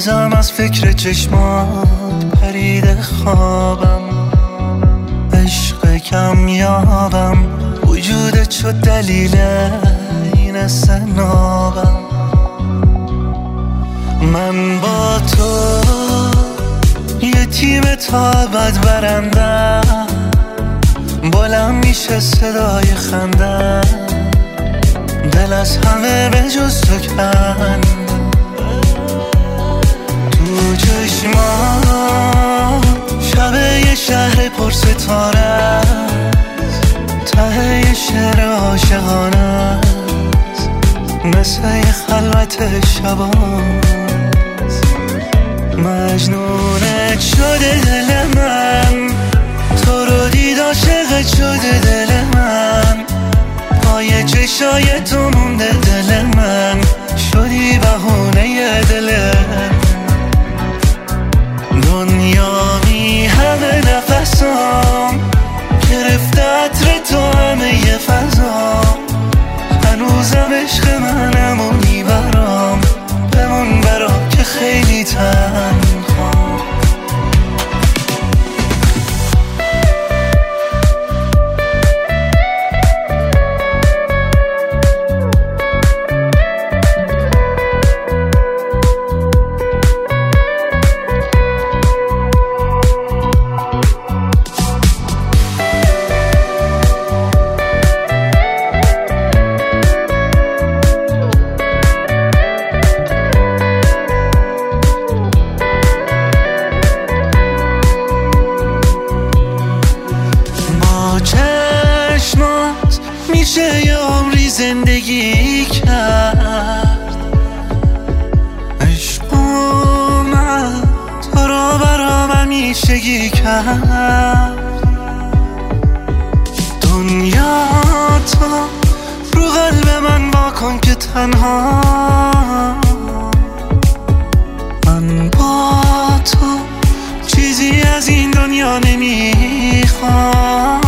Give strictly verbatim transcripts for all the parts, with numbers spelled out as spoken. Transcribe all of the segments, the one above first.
هنوزم از فکر چشمات پریده خوابم، عشق کم یابم، وجودت شد دلیل این استنابم. من با تو یه تیم تا ابد برندم، بلند میشه صدای خندم، دل از همه به جز تو کن. تو چشما شب یه شهر پر ستاره است، ته یه شعر عاشقانه است، مثل یه خلوت شباست. مجنونت شده دل من، تو رو دید عاشقت شده دل من، پای چشای تو مونده دل من، شدی بهونه دلم. دنیا می همه نفسام، گرفته عطر تو همه ی فضام، هنوزم عشق منمونی برام، بمون برام که خیلی تنهام. چشمات میشه یه عمری زندگی کرد، عشق اومد تو رو برام همیشگی کرد. دنیا تو رو قلب من واکن که تنها، من با تو چیزی از این دنیا نمیخوام.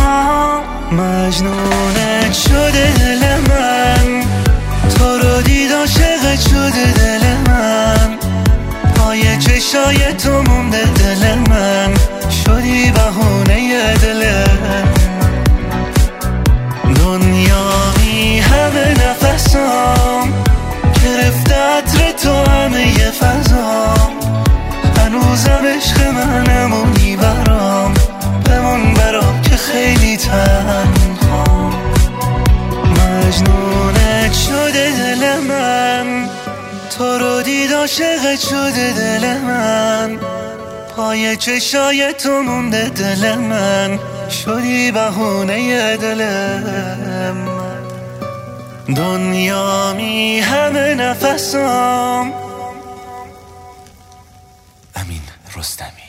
مجنونت شده دل من، تو رو دید عاشقت شده دل من، پای چشای تو مونده دل من، شدی بهونه دلم. دنیا می همه نفسام، گرفته عطر تو همه ی فضام، هنوزم عشق منمونی برام، بمون برام که خیلی تنهام. مجنونت شده دل من، تو رو دید عاشقت شده دل من، پای چشای تو مونده دل من، شدی بهونه دلم. دنیا می همه نفسام. امین رستمی.